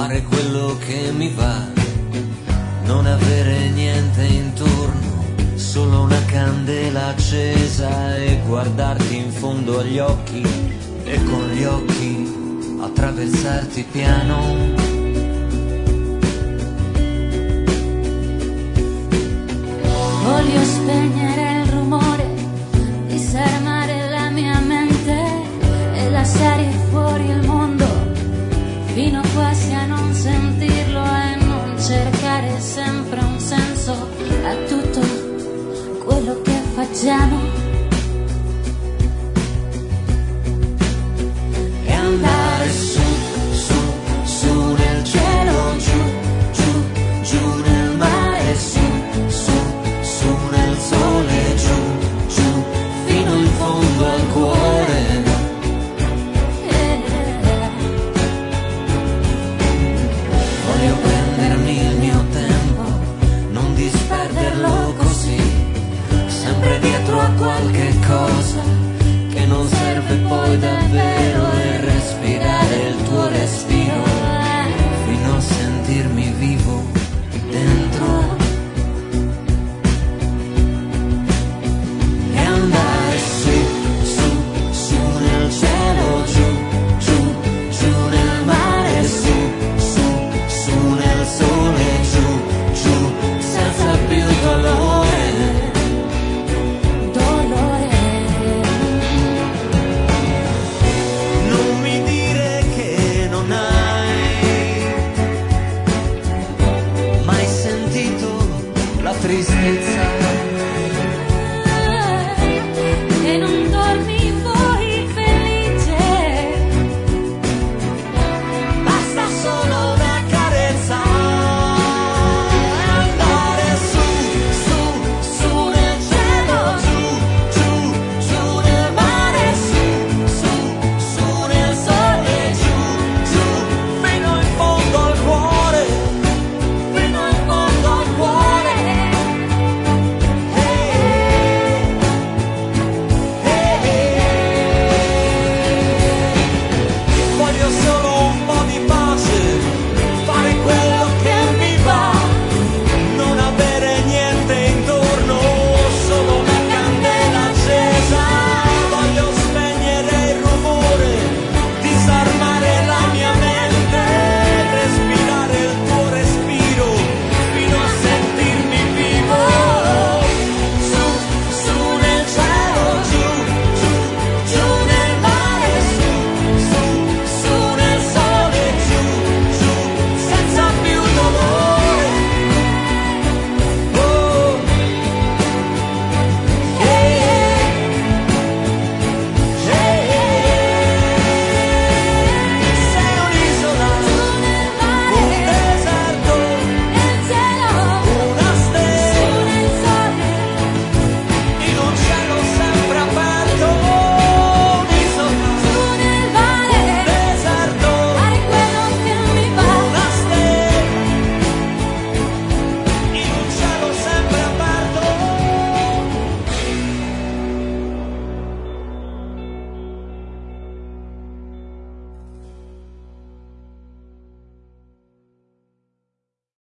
fare quello che mi va, non avere niente intorno, solo una candela accesa e guardarti in fondo agli occhi e con gli occhi attraversarti piano. Voglio spegnere il rumore, disarmare la mia mente e lasciare fuori il mondo, fino quasi a non sentirlo e non cercare sempre un senso a tutto quello che facciamo.